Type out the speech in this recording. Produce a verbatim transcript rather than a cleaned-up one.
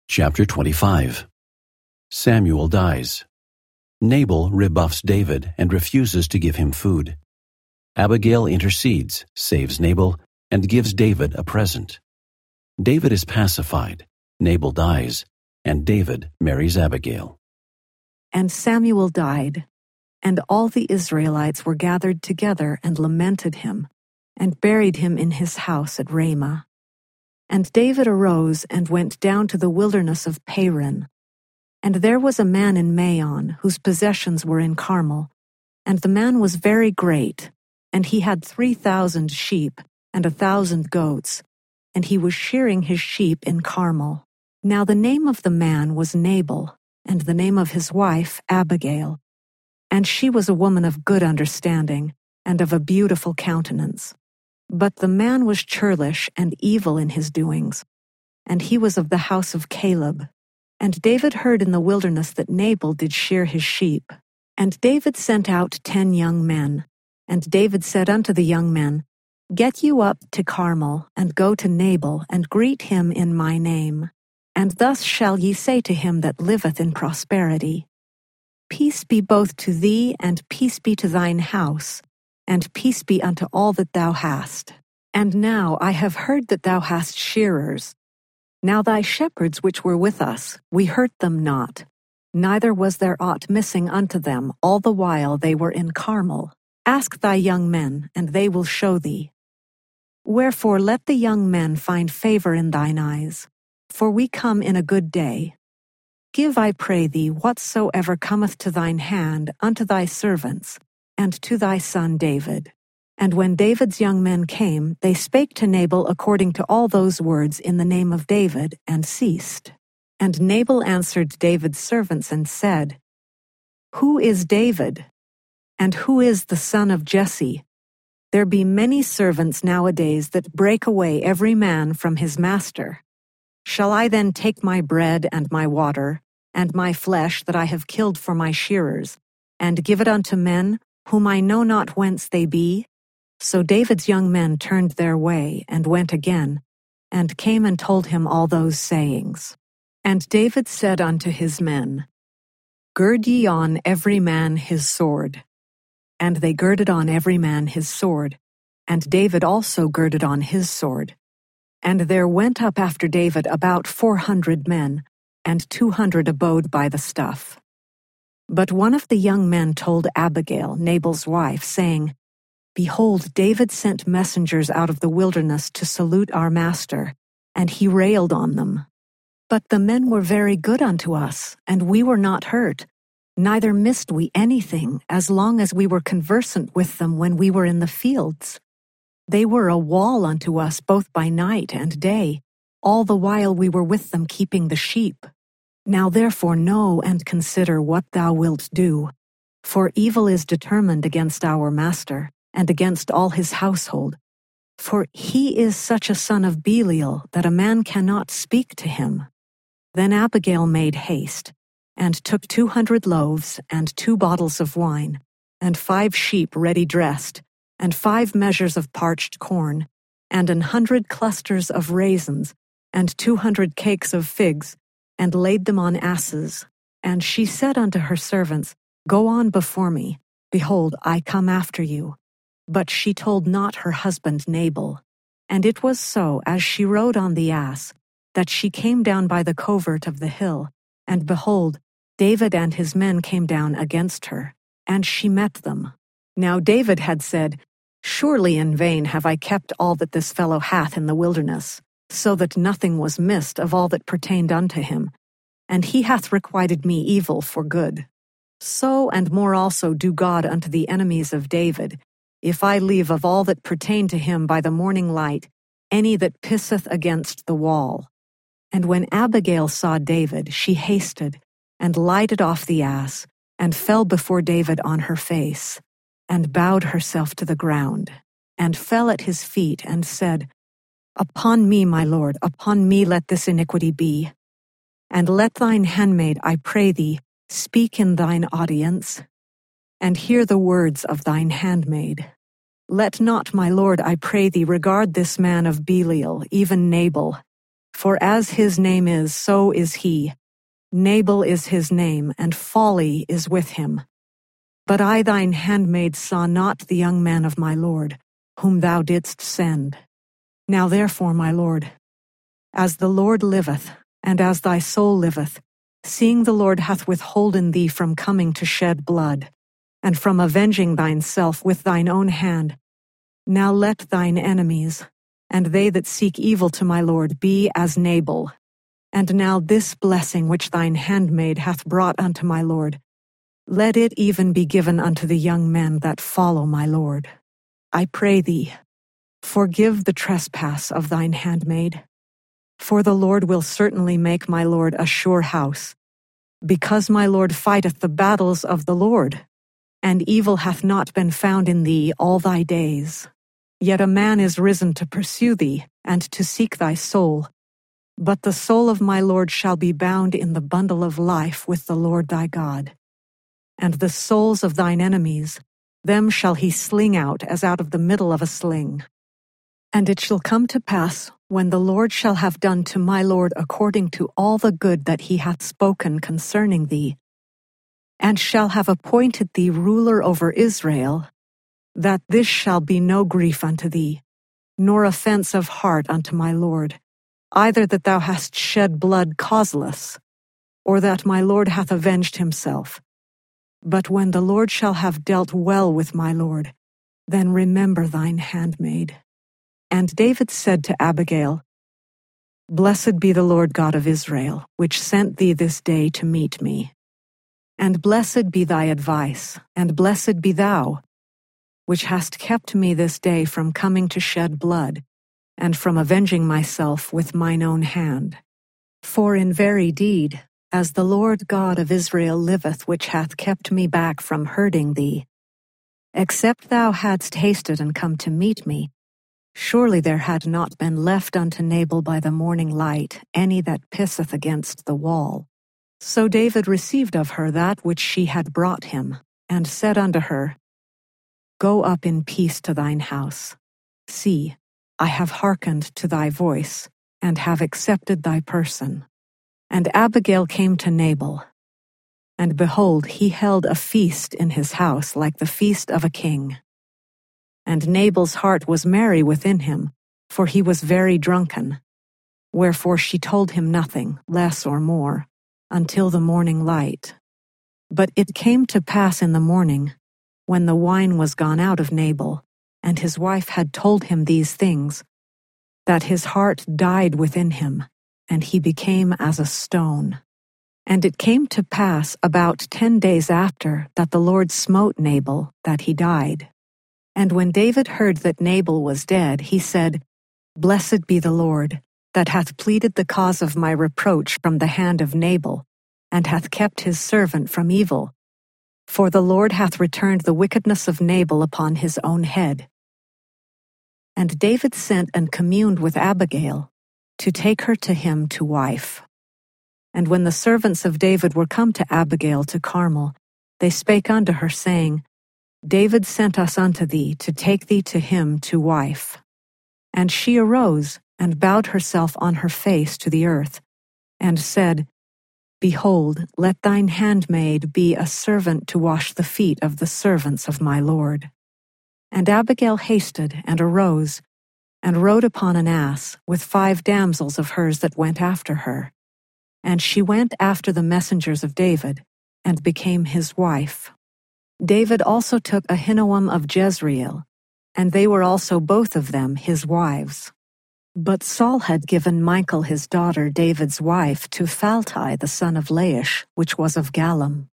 Chapter twenty-five. Samuel dies. Nabal rebuffs David and refuses to give him food. Abigail intercedes, saves Nabal, and gives David a present. David is pacified, Nabal dies, and David marries Abigail. And Samuel died, and all the Israelites were gathered together and lamented him, and buried him in his house at Ramah. And David arose and went down to the wilderness of Paran. And there was a man in Maon whose possessions were in Carmel, and the man was very great, and he had three thousand sheep and a thousand goats, and he was shearing his sheep in Carmel. Now the name of the man was Nabal, and the name of his wife Abigail. And she was a woman of good understanding, and of a beautiful countenance. But the man was churlish and evil in his doings, and he was of the house of Caleb. And David heard in the wilderness that Nabal did shear his sheep. And David sent out ten young men. And David said unto the young men, Get you up to Carmel, and go to Nabal, and greet him in my name. And thus shall ye say to him that liveth in prosperity, Peace be both to thee, and peace be to thine house, and peace be unto all that thou hast. And now I have heard that thou hast shearers. Now thy shepherds which were with us, we hurt them not, neither was there aught missing unto them all the while they were in Carmel. Ask thy young men, and they will show thee. Wherefore let the young men find favor in thine eyes, for we come in a good day. Give, I pray thee, whatsoever cometh to thine hand unto thy servants, and to thy son David. And when David's young men came, they spake to Nabal according to all those words in the name of David, and ceased. And Nabal answered David's servants and said, Who is David? And who is the son of Jesse? There be many servants nowadays that break away every man from his master. Shall I then take my bread and my water, and my flesh that I have killed for my shearers, and give it unto men, whom I know not whence they be? So David's young men turned their way, and went again, and came and told him all those sayings. And David said unto his men, Gird ye on every man his sword. And they girded on every man his sword, and David also girded on his sword. And there went up after David about four hundred men, and two hundred abode by the stuff. But one of the young men told Abigail, Nabal's wife, saying, Behold, David sent messengers out of the wilderness to salute our master, and he railed on them. But the men were very good unto us, and we were not hurt, neither missed we anything, as long as we were conversant with them when we were in the fields. They were a wall unto us both by night and day, all the while we were with them keeping the sheep. Now therefore know and consider what thou wilt do, for evil is determined against our master, and against all his household. For he is such a son of Belial that a man cannot speak to him. Then Abigail made haste, and took two hundred loaves, and two bottles of wine, and five sheep ready dressed, and five measures of parched corn, and an hundred clusters of raisins, and two hundred cakes of figs, and laid them on asses. And she said unto her servants, Go on before me, behold, I come after you. But she told not her husband Nabal. And it was so, as she rode on the ass, that she came down by the covert of the hill, and behold, David and his men came down against her, and she met them. Now David had said, Surely in vain have I kept all that this fellow hath in the wilderness, so that nothing was missed of all that pertained unto him, and he hath requited me evil for good. So and more also do God unto the enemies of David, if I leave of all that pertain to him by the morning light any that pisseth against the wall. And when Abigail saw David, she hasted, and lighted off the ass, and fell before David on her face, and bowed herself to the ground, and fell at his feet, and said, Upon me, my lord, upon me let this iniquity be. And let thine handmaid, I pray thee, speak in thine audience, and hear the words of thine handmaid. Let not, my lord, I pray thee, regard this man of Belial, even Nabal, For as his name is, so is he. Nabal is his name, and folly is with him. But I thine handmaid saw not the young man of my lord, whom thou didst send. Now therefore, my lord, as the Lord liveth, and as thy soul liveth, seeing the Lord hath withholden thee from coming to shed blood, and from avenging thyself with thine own hand, now let thine enemies, and they that seek evil to my lord, be as Nabal. And now this blessing which thine handmaid hath brought unto my lord, let it even be given unto the young men that follow my lord. I pray thee, forgive the trespass of thine handmaid. For the Lord will certainly make my lord a sure house, because my lord fighteth the battles of the Lord, and evil hath not been found in thee all thy days. Yet a man is risen to pursue thee, and to seek thy soul. But the soul of my lord shall be bound in the bundle of life with the Lord thy God. And the souls of thine enemies, them shall he sling out as out of the middle of a sling. And it shall come to pass, when the Lord shall have done to my lord according to all the good that he hath spoken concerning thee, and shall have appointed thee ruler over Israel, that this shall be no grief unto thee, nor offense of heart unto my lord, either that thou hast shed blood causeless, or that my lord hath avenged himself. But when the Lord shall have dealt well with my lord, then remember thine handmaid. And David said to Abigail, Blessed be the Lord God of Israel, which sent thee this day to meet me. And blessed be thy advice, and blessed be thou, which hast kept me this day from coming to shed blood, and from avenging myself with mine own hand. For in very deed, as the Lord God of Israel liveth, which hath kept me back from hurting thee, except thou hadst hasted and come to meet me, surely there had not been left unto Nabal by the morning light any that pisseth against the wall. So David received of her that which she had brought him, and said unto her, Go up in peace to thine house. See, I have hearkened to thy voice, and have accepted thy person. And Abigail came to Nabal. And behold, he held a feast in his house like the feast of a king. And Nabal's heart was merry within him, for he was very drunken. Wherefore she told him nothing, less or more, until the morning light. But it came to pass in the morning, when the wine was gone out of Nabal, and his wife had told him these things, that his heart died within him, and he became as a stone. And it came to pass about ten days after that the Lord smote Nabal, that he died. And when David heard that Nabal was dead, he said, Blessed be the Lord, that hath pleaded the cause of my reproach from the hand of Nabal, and hath kept his servant from evil. For the Lord hath returned the wickedness of Nabal upon his own head. And David sent and communed with Abigail, to take her to him to wife. And when the servants of David were come to Abigail to Carmel, they spake unto her, saying, David sent us unto thee to take thee to him to wife. And she arose, and bowed herself on her face to the earth, and said, Behold, let thine handmaid be a servant to wash the feet of the servants of my lord. And Abigail hasted, and arose, and rode upon an ass, with five damsels of hers that went after her. And she went after the messengers of David, and became his wife. David also took Ahinoam of Jezreel, and they were also both of them his wives. But Saul had given Michal his daughter David's wife to Phalti the son of Laish, which was of Gallim.